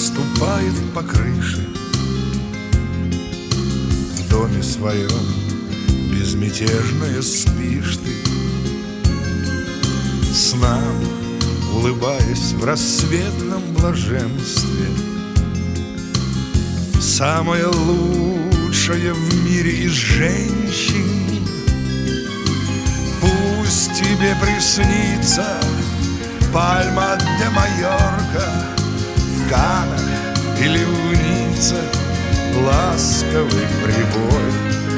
ступает по крыше. В доме своем безмятежная спишь ты, снам улыбаясь в рассветном блаженстве. Самая лучшая в мире из женщин, пусть тебе приснится Пальма де Майорка в Каннах или в Ницце ласковый прибой,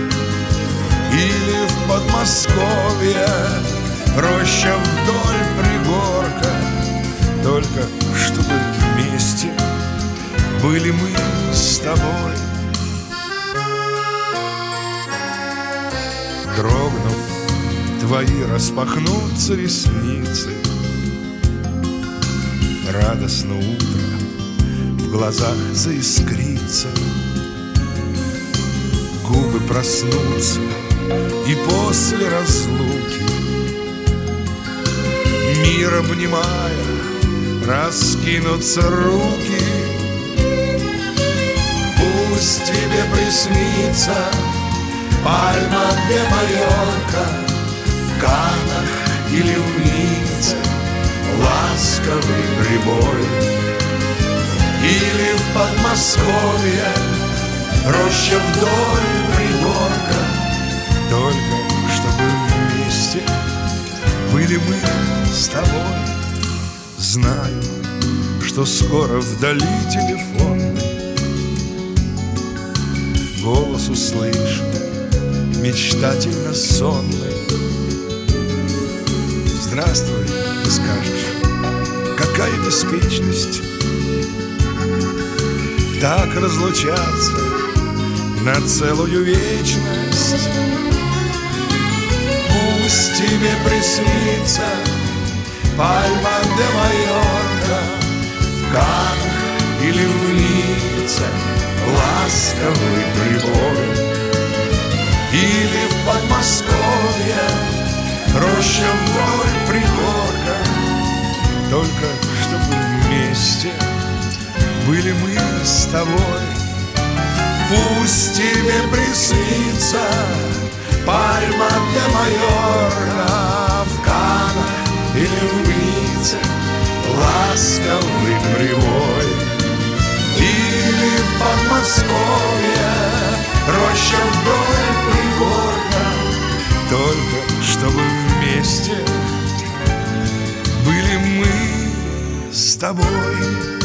или в Подмосковье роща вдоль пригорка, только чтобы вместе были мы с тобой. Дрогнув, твои распахнутся ресницы, радостно утро в глазах заискрится, губы проснутся, и после разлуки, мир обнимая, раскинутся руки. Пусть тебе приснится Пальма де Майорка в Каннах или в Ницце ласковый прибой, или в Подмосковье роща вдоль пригорка, только чтобы вместе были мы с тобой. Знаю, что скоро вдали телефонный голос услышу, мечтательно сонный. Здравствуй, ты скажешь, какая беспечность так разлучаться на целую вечность. Пусть тебе приснится Пальма де Майорка в Каннах или в Ницце ласковый прибой, или в Подмосковье роща вдоль пригорка, только чтобы вместе были мы с тобой. Пусть тебе приснится Пальма де Майорка в Каннах или в Ницце ласковый прибой, или в Подмосковье роща вдоль пригорка, только чтобы вместе были мы с тобой.